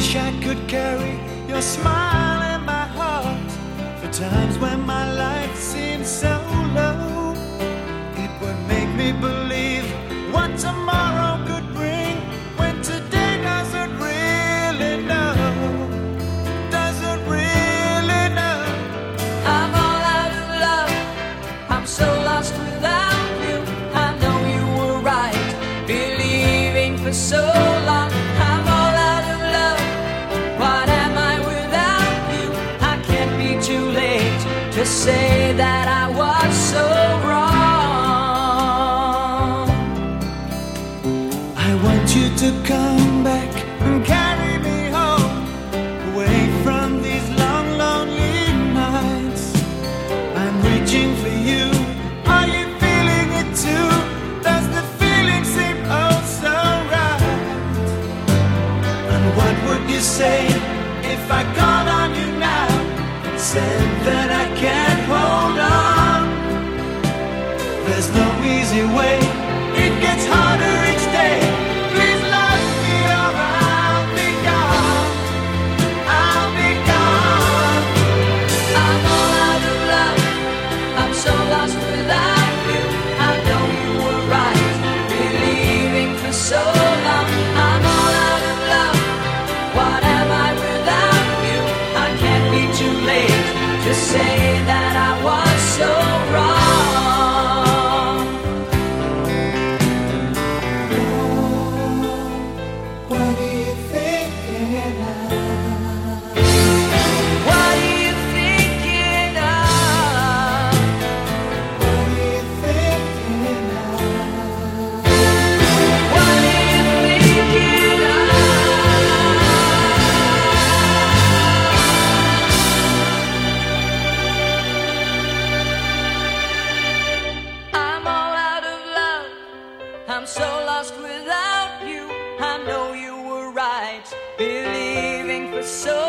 wish I could carry your smile in my heart. For times when my life seems so low, it would make me believe what tomorrow could bring, when today doesn't really know, doesn't really know. I'm all out of love, I'm so lost without you. I know you were right, believing for so long. I'm all out of love, what am I without you? I can't be too late to say that I was so wrong. I want you to come back and carry me home, away from these long, lonely nights. I'm reaching for you. Are you feeling it too? Does the feeling seem oh so right? And what would you say if I called on you now and said that I can't hold on? There's no easy way, it gets harder each day. Please love me or I'll be gone, I'll be gone. I'm all out of love, I'm so lost without you. I know you were right, believing for so long. I'm all out of love, what am I without you? I can't be too late to say that I was so wrong. What are you thinking of? What are you thinking of? What are you thinking of? What are you thinking of? I'm all out of love, I'm so lost without you. I know you were right, believing for so